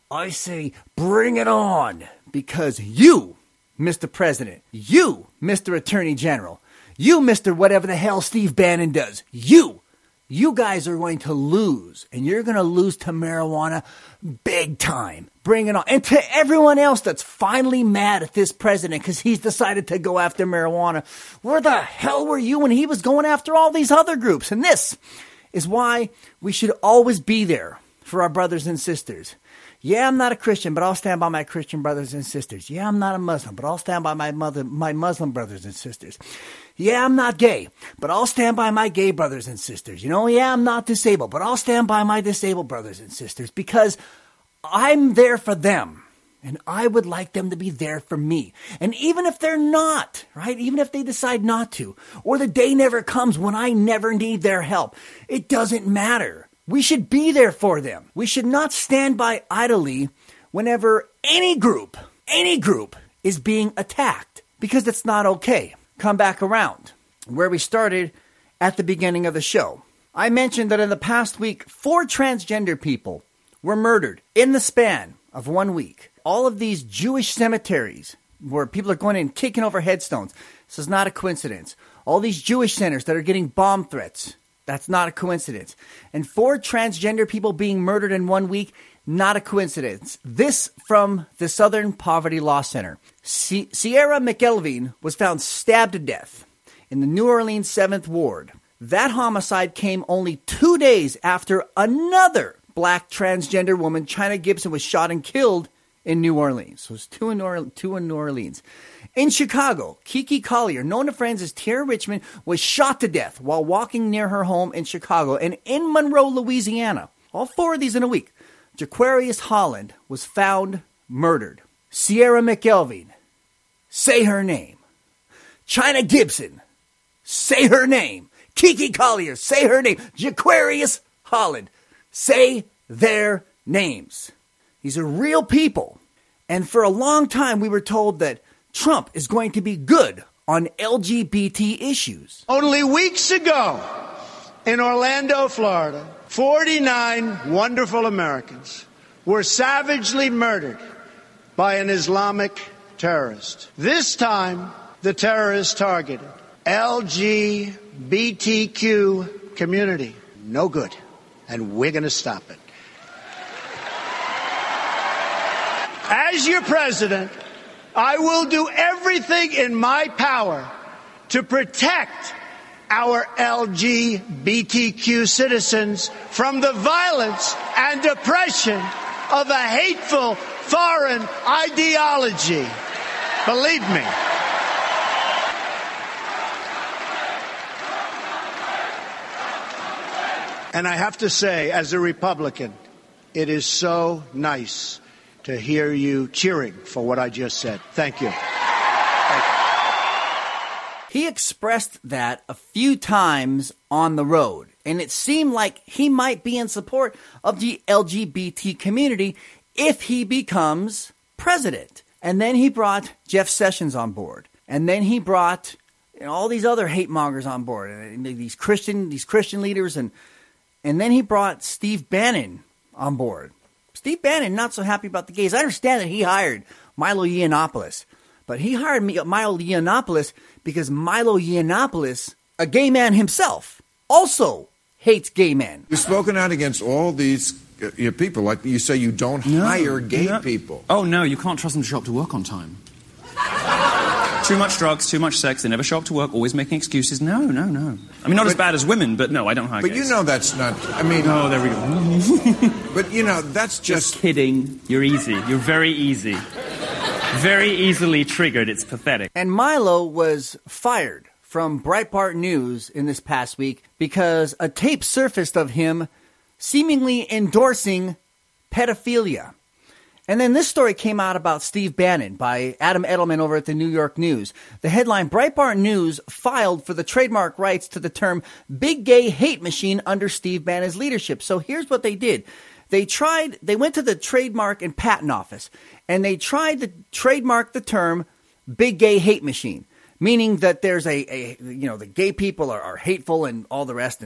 I say bring it on, because you, Mister President, you, Mister Attorney General, you, Mister whatever the hell Steve Bannon does, you, you guys are going to lose, and you're going to lose to marijuana big time. Bring it on. And to everyone else that's finally mad at this president because he's decided to go after marijuana, where the hell were you when he was going after all these other groups? And this is why we should always be there for our brothers and sisters. Yeah, I'm not a Christian, but I'll stand by my Christian brothers and sisters. Yeah, I'm not a Muslim, but I'll stand by my mother, my Muslim brothers and sisters. Yeah, I'm not gay, but I'll stand by my gay brothers and sisters. You know, yeah, I'm not disabled, but I'll stand by my disabled brothers and sisters because I'm there for them. And I would like them to be there for me. And even if they're not, right? Even if they decide not to, or the day never comes when I never need their help, it doesn't matter. We should be there for them. We should not stand by idly whenever any group, any group is being attacked, because that's not okay. Come back around where we started at the beginning of the show. I mentioned that in the past week, four transgender people were murdered in the span of one week. All of these Jewish cemeteries where people are going in kicking over headstones. This is not a coincidence. All these Jewish centers that are getting bomb threats. That's not a coincidence. And four transgender people being murdered in one week, not a coincidence. This from the Southern Poverty Law Center. C- Sierra McElveen was found stabbed to death in the New Orleans seventh Ward. That homicide came only two days after another black transgender woman, China Gibson, was shot and killed in New Orleans. So it was two in, New two in New Orleans. In Chicago, Kiki Collier, known to friends as Tara Richmond, was shot to death while walking near her home in Chicago. And in Monroe, Louisiana, all four of these in a week, Jaquarius Holland was found murdered. Sierra McElveen, say her name. China Gibson, say her name. Kiki Collier, say her name. Jaquarius Holland, say their names. These are real people. And for a long time, we were told that Trump is going to be good on L G B T issues. Only weeks ago in Orlando, Florida, forty-nine wonderful Americans were savagely murdered by an Islamic terrorist. This time, the terrorist targeted L G B T Q community. No good. And we're going to stop it. As your president, I will do everything in my power to protect our L G B T Q citizens from the violence and oppression of a hateful foreign ideology. Believe me. And I have to say, as a Republican, it is so nice to hear you cheering for what I just said. Thank you. Thank you. He expressed that a few times on the road, and it seemed like he might be in support of the L G B T community if he becomes president. And then he brought Jeff Sessions on board. And then he brought you know, all these other hate mongers on board, and these Christian, these Christian leaders, and and then he brought Steve Bannon on board. Steve Bannon, not so happy about the gays. I understand that he hired Milo Yiannopoulos, but he hired Milo Yiannopoulos because Milo Yiannopoulos, a gay man himself, also hates gay men. You've spoken out against all these uh, you know, people. Like you say, you don't no, hire gay no. people. Oh, no, you can't trust them to show up to work on time. Too much drugs, too much sex, they never show up to work, always making excuses. No, no, no. I mean, not but, as bad as women, but no, I don't hire But gays. you know that's not, I mean... Oh, there we go. But, you know, that's just... Just kidding. You're easy. You're very easy. Very easily triggered. It's pathetic. And Milo was fired from Breitbart News in this past week because a tape surfaced of him seemingly endorsing pedophilia. And then this story came out about Steve Bannon by Adam Edelman over at the New York News. The headline, Breitbart News filed for the trademark rights to the term big gay hate machine under Steve Bannon's leadership. So here's what they did. They tried, they went to the trademark and patent office, and they tried to trademark the term big gay hate machine, meaning that there's a, a you know, the gay people are, are hateful and all the rest, and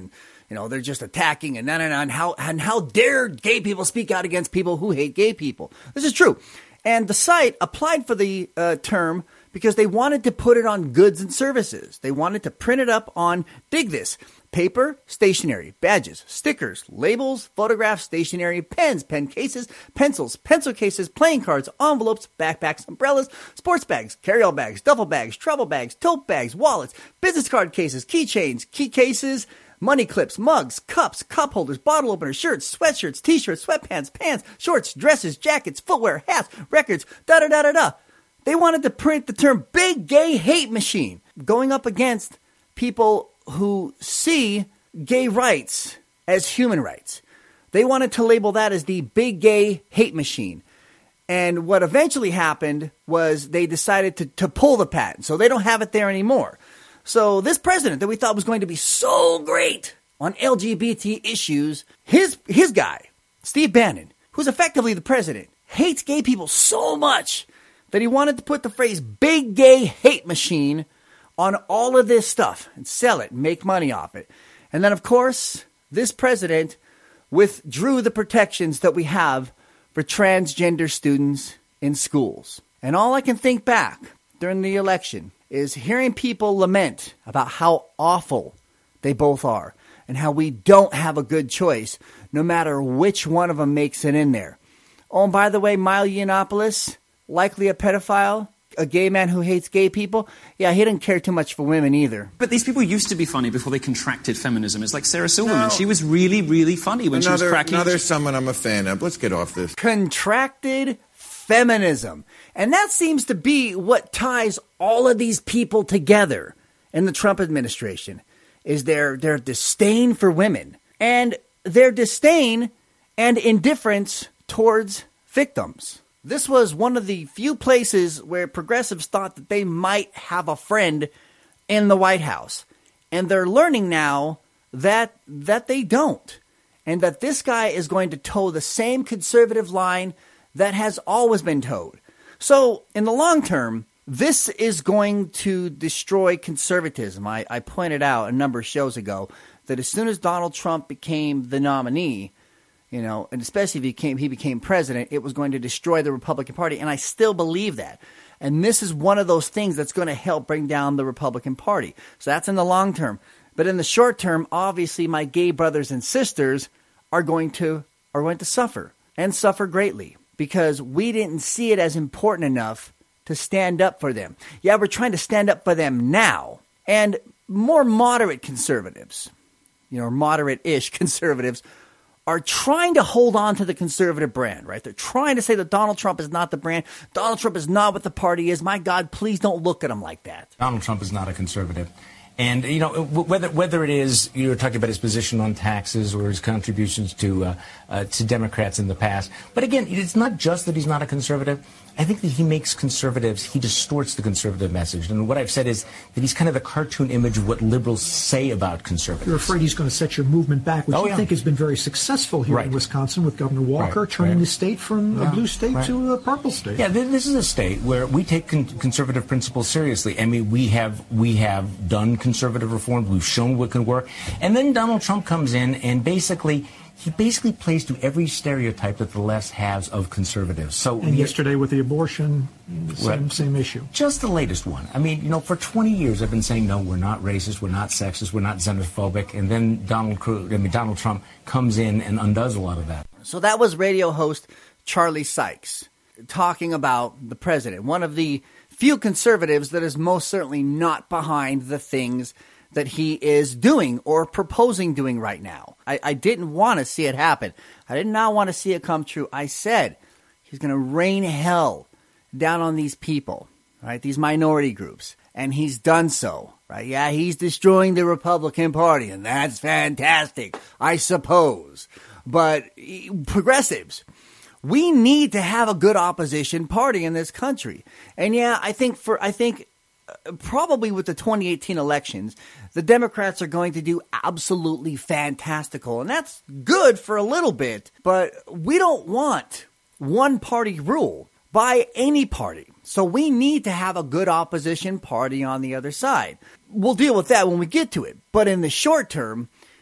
you know, they're just attacking and, and, and how and how dare gay people speak out against people who hate gay people. This is true. And the site applied for the uh, term because they wanted to put it on goods and services. They wanted to print it up on, dig this, paper, stationery, badges, stickers, labels, photographs, stationery, pens, pen cases, pencils, pencil cases, playing cards, envelopes, backpacks, umbrellas, sports bags, carry-all bags, duffel bags, travel bags, tote bags, wallets, business card cases, keychains, key cases, money clips, mugs, cups, cup holders, bottle openers, shirts, sweatshirts, t-shirts, sweatpants, pants, shorts, dresses, jackets, footwear, hats, records, da-da-da-da-da. They wanted to print the term big gay hate machine, going up against people who see gay rights as human rights. They wanted to label that as the big gay hate machine. And what eventually happened was they decided to, to pull the patent, so they don't have it there anymore. So this president that we thought was going to be so great on L G B T issues, his his guy, Steve Bannon, who's effectively the president, hates gay people so much that he wanted to put the phrase big gay hate machine on all of this stuff and sell it and make money off it. And then, of course, this president withdrew the protections that we have for transgender students in schools. And all I can think back during the election is hearing people lament about how awful they both are and how we don't have a good choice no matter which one of them makes it in there. Oh, and by the way, Milo Yiannopoulos, likely a pedophile, a gay man who hates gay people. Yeah, he didn't care too much for women either. But these people used to be funny before they contracted feminism. It's like Sarah Silverman. No. She was really, really funny when another, she was cracking... Another someone I'm a fan of. Let's get off this. Contracted feminism. And that seems to be what ties all of these people together in the Trump administration, is their, their disdain for women and their disdain and indifference towards victims. This was one of the few places where progressives thought that they might have a friend in the White House. And they're learning now that that they don't. And that this guy is going to toe the same conservative line that has always been towed. So in the long term, this is going to destroy conservatism. I, I pointed out a number of shows ago that as soon as Donald Trump became the nominee, you know, and especially if he became, he became president, it was going to destroy the Republican Party. And I still believe that. And this is one of those things that's going to help bring down the Republican Party. So that's in the long term. But in the short term, obviously, my gay brothers and sisters are going to are going to suffer and suffer greatly because we didn't see it as important enough to stand up for them. Yeah, we're trying to stand up for them now. And more moderate conservatives, you know, moderate-ish conservatives, are trying to hold on to the conservative brand, right? They're trying to say that Donald Trump is not the brand. Donald Trump is not what the party is. My God, please don't look at him like that. Donald Trump is not a conservative. And, you know, whether whether it is you're talking about his position on taxes or his contributions to uh, uh, to Democrats in the past. But again, it's not just that he's not a conservative. I think that he makes conservatives, he distorts the conservative message. And what I've said is that he's kind of the cartoon image of what liberals say about conservatives. You're afraid he's going to set your movement back, which oh, you yeah. think has been very successful here right. in Wisconsin with Governor Walker, right. turning right. the state from yeah. a blue state right. to a purple state. Yeah, this is a state where we take con- conservative principles seriously. I mean, we have we have done conservative reform. We've shown what can work. And then Donald Trump comes in and basically... He basically plays to every stereotype that the left has of conservatives. So and yesterday with the abortion, the same, right. same issue. Just the latest one. I mean, you know, for twenty years I've been saying, no, we're not racist, we're not sexist, we're not xenophobic. And then Donald, I mean, Donald Trump comes in and undoes a lot of that. So that was radio host Charlie Sykes talking about the president, one of the few conservatives that is most certainly not behind the things that he is doing or proposing doing right now. I, I didn't want to see it happen. I did not want to see it come true. I said he's going to rain hell down on these people, right? These minority groups. And he's done so, right? Yeah, he's destroying the Republican Party, and that's fantastic, I suppose. But progressives, we need to have a good opposition party in this country. And yeah, I think for I think probably with the twenty eighteen elections, the Democrats are going to do absolutely fantastical. And that's good for a little bit, but we don't want one party rule by any party. So we need to have a good opposition party on the other side. We'll deal with that when we get to it. But in the short term,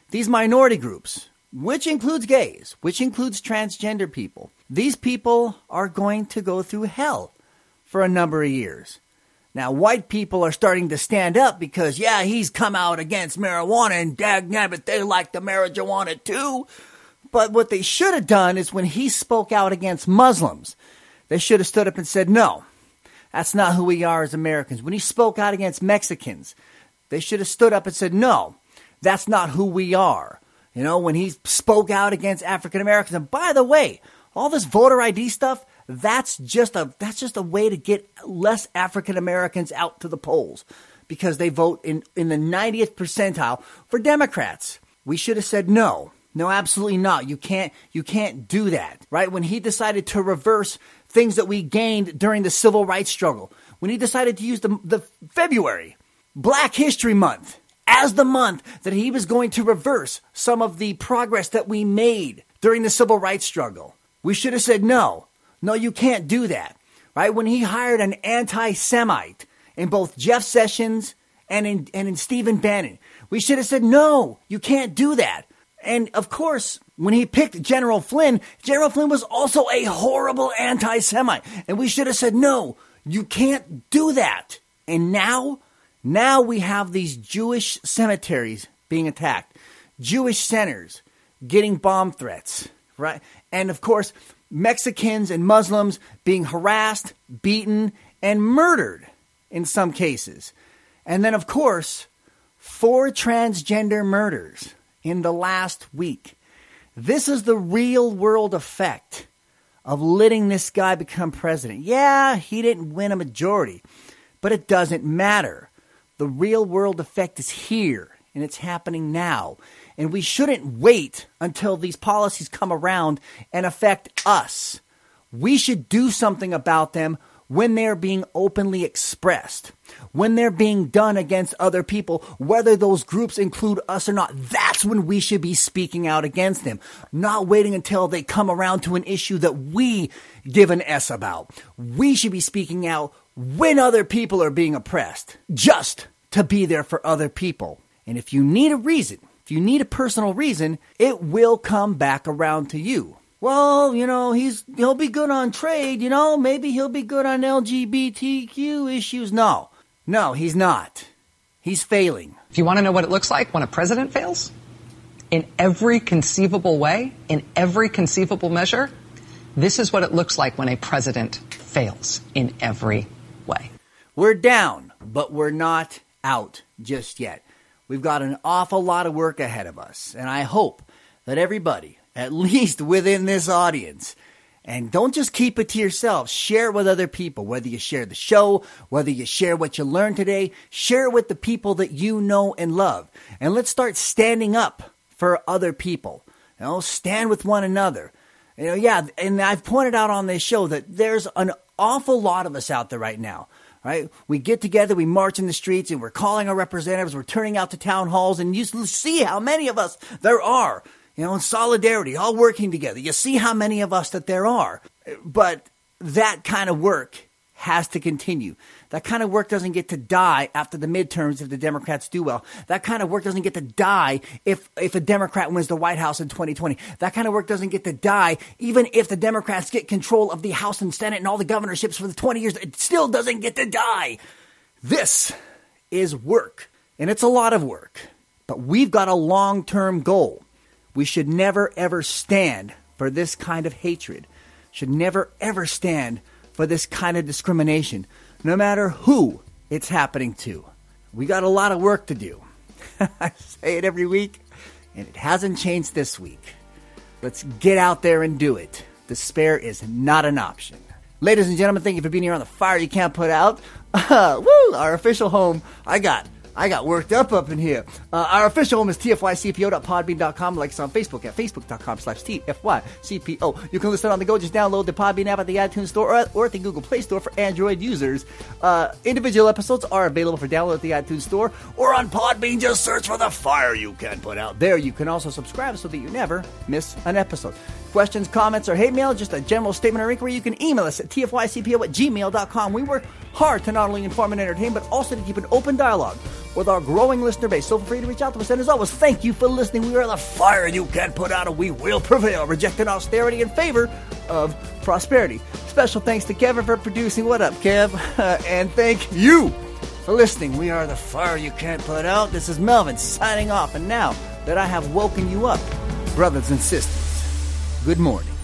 these minority groups, which includes gays, which includes transgender people, these people are going to go through hell for a number of years. Now, white people are starting to stand up because, yeah, he's come out against marijuana, and dagnabbit, they like the marijuana too. But what they should have done is when he spoke out against Muslims, they should have stood up and said, no, that's not who we are as Americans. When he spoke out against Mexicans, they should have stood up and said, no, that's not who we are. You know, when he spoke out against African Americans. And by the way, all this voter I D stuff, That's just a that's just a way to get less African Americans out to the polls because they vote in, in the ninetieth percentile for Democrats. We should have said no. No, absolutely not. You can't you can't do that. Right? When he decided to reverse things that we gained during the civil rights struggle, when he decided to use the, the February, Black History Month, as the month that he was going to reverse some of the progress that we made during the civil rights struggle, we should have said no. No, you can't do that, right? When he hired an anti-Semite in both Jeff Sessions and in and in Stephen Bannon, we should have said, no, you can't do that. And, of course, when he picked General Flynn, General Flynn was also a horrible anti-Semite. And we should have said, no, you can't do that. And now, now we have these Jewish cemeteries being attacked, Jewish centers getting bomb threats, right? And, of course, Mexicans and Muslims being harassed, beaten, and murdered in some cases. And then, of course, four transgender murders in the last week. This is the real world effect of letting this guy become president. Yeah, he didn't win a majority, but it doesn't matter. The real world effect is here, and it's happening now. And we shouldn't wait until these policies come around and affect us. We should do something about them when they're being openly expressed, when they're being done against other people, whether those groups include us or not. That's when we should be speaking out against them, not waiting until they come around to an issue that we give an S about. We should be speaking out when other people are being oppressed, just to be there for other people. And if you need a reason, if you need a personal reason, it will come back around to you. Well, you know, he's he'll be good on trade, you know, maybe he'll be good on L G B T Q issues. No, no, he's not. He's failing. Do you want to know what it looks like when a president fails? In every conceivable way, in every conceivable measure, this is what it looks like when a president fails in every way. We're down, but we're not out just yet. We've got an awful lot of work ahead of us, and I hope that everybody, at least within this audience, and don't just keep it to yourself, share it with other people, whether you share the show, whether you share what you learned today, share it with the people that you know and love. And let's start standing up for other people. You know, stand with one another. You know, yeah, and I've pointed out on this show that there's an awful lot of us out there right now. Right? We get together, we march in the streets, and we're calling our representatives, we're turning out to town halls, and you see how many of us there are, you know, in solidarity, all working together. You see how many of us that there are. But that kind of work has to continue. That kind of work doesn't get to die after the midterms if the Democrats do well. That kind of work doesn't get to die if, if a Democrat wins the White House in twenty twenty. That kind of work doesn't get to die even if the Democrats get control of the House and Senate and all the governorships for the twenty years. It still doesn't get to die. This is work, and it's a lot of work. But we've got a long-term goal. We should never, ever stand for this kind of hatred. Should never, ever stand for this kind of discrimination, no matter who it's happening to. We got a lot of work to do. I say it every week, and it hasn't changed this week. Let's get out there and do it. Despair is not an option. Ladies and gentlemen, thank you for being here on The Fire You Can't Put Out. Uh, woo, our official home. I got I got worked up up in here. Uh, our official home is T F Y C P O dot podbean dot com. Like us on Facebook at facebook.com slash T F Y C P O. You can listen on the go. Just download the Podbean app at the iTunes Store or, or at the Google Play Store for Android users. Uh, individual episodes are available for download at the iTunes Store or on Podbean. Just search for The Fire You Can Put Out. There you can also subscribe so that you never miss an episode. Questions, comments, or hate mail, just a general statement or inquiry, you can email us at t f y c p o at gmail dot com. We work hard to not only inform and entertain, but also to keep an open dialogue with our growing listener base. So feel free to reach out to us. And as always, thank you for listening. We are the fire you can't put out, and we will prevail, rejecting austerity in favor of prosperity. Special thanks to Kevin for producing. What up, Kev? And thank you for listening. We are the fire you can't put out. This is Melvin signing off. And now that I have woken you up, brothers and sisters, good morning.